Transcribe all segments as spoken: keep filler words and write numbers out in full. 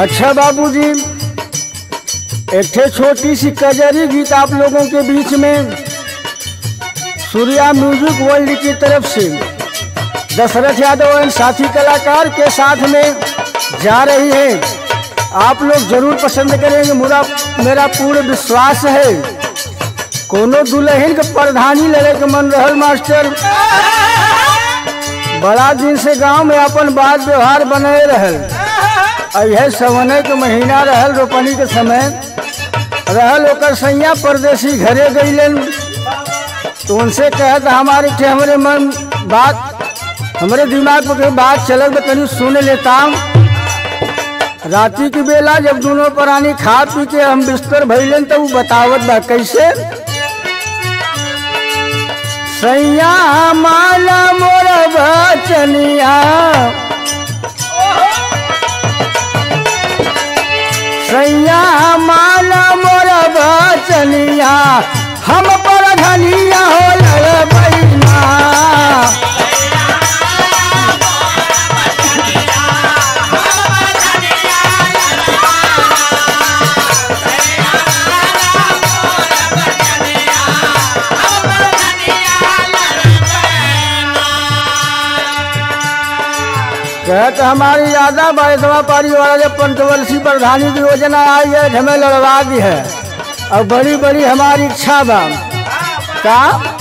अच्छा बाबूजी, एक ठे छोटी सी कजरी गीत आप लोगों के बीच में सूर्या म्यूजिक वर्ल्ड की तरफ से दशरथ यादव एवं साथी कलाकार के साथ में जा रही है। आप लोग जरूर पसंद करेंगे, मेरा मेरा पूर्ण विश्वास है। कोनो दुल्हन के प्रधानी लड़े के मन रहल मास्टर, बड़ा दिन से गांव में अपन बात व्यवहार बनाए रहल। यह सवने के महीना रहल, रोपनी के समय रहल। ओकर सैया परदेसी घरे गईलन, तो उनसे कहत हमारे थे हमारे मन बात हमारे दिमाग में कोई बात चलत तो कहीं सुन लेता। राती की बेला जब दोनों प्राणी खा पी के हम बिस्तर भइलन तो वो बतावत बा कैसे। सैया माला मोर बचनिया, सैया माला मोर बचनिया, हम पर धनिया हो बैना। कहते हमारी यादा बाईसवा पारी वाला जब पंचवर्षीय प्रधानी की योजना आई है, हमें लड़वा दी है और बड़ी बड़ी हमारी इच्छा बा का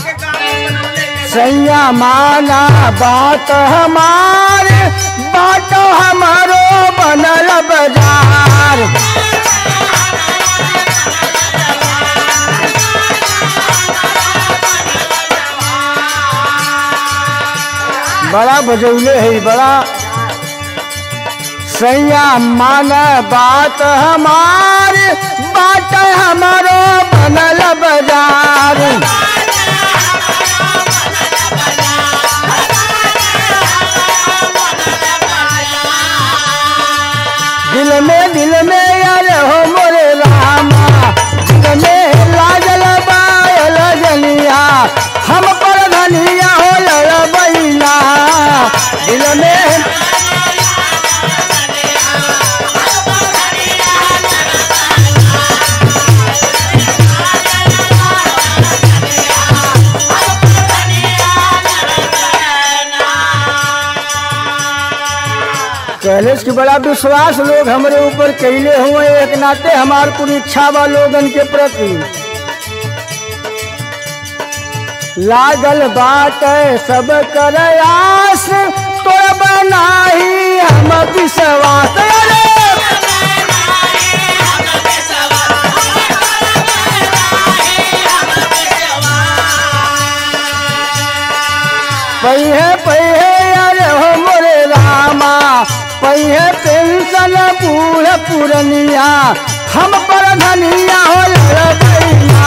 सैया माना बात हमारे, बात हमारो बनल बाजार। बड़ा बजौले है बड़ा। सैया माना बात हमारे, बात हमारो बनल बाजार। दिल में दिल में यार हो मोरे रामा, दिल में लागल बायल जनिया, हम पर धनिया हो बैना। दिल में कैलेश की बड़ा विश्वास लोग हमारे ऊपर कैले हुए, एक नाते हमार पूरी इच्छा बा लोगन के प्रति लागल बात सब कर आस, तो बनाही हम विश्वास। पहिए पहिए अरे हो मोरे रामा, पहिए पेंशन पूरा पुरनिया, हम पर धनिया हो बैना।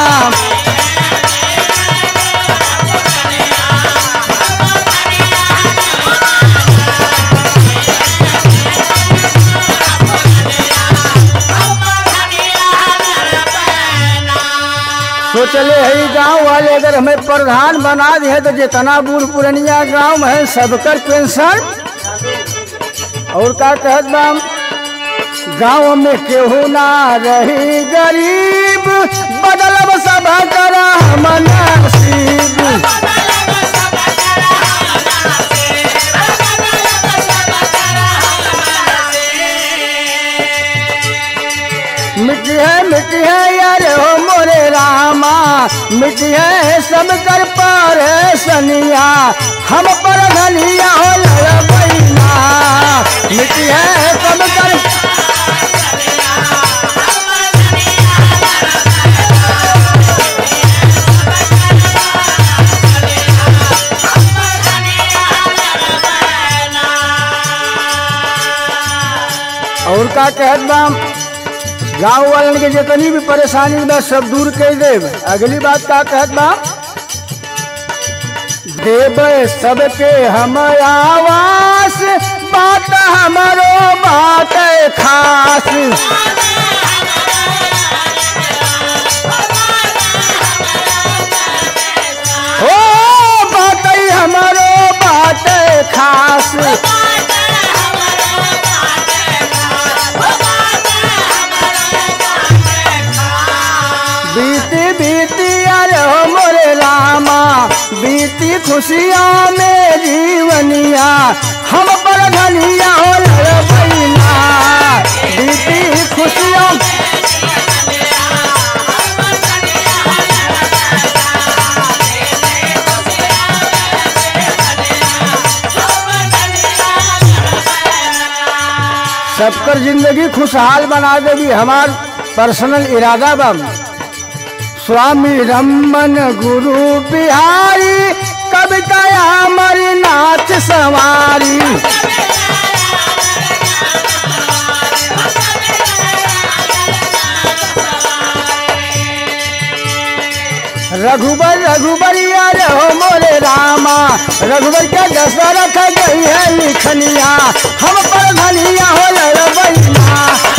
तो चले है गांव वाले अगर हमें प्रधान बना दिए तो जितना बूढ़ पुरनिया गांव में है सबकर पेंशन। और का कहत बा गांव में केहू ना रही गरीब, बदलब सब करा हम नसीब। मिट्टी है मिट्टी है यार हो मोरे रामा, मिट्टी है सब कर पर सनिया, हम पर धनिया हो बैना। मिट्टी है सब कर और का कहत बा गाँव वालन के जितनी भी परेशानी बा सब दूर कर देव। अगली बात का कहत बा देव सबके हम आवास, बात हमारो बात खास। ओ बात हमारो बात खास। खुशियाँ में जीवनिया हम पर धनिया हो लड़बैया बीती खुशियाँ सबकर जिंदगी खुशहाल बना देगी हमार पर्सनल इरादा बम। स्वामी रमन गुरु बिहारी कविता अमर नाच सवारी रघुबर रघुबरिया रहो मोरे रामा रघुबर के दशरथ गई है लिखनिया हम पर धनिया हो लड़बैया।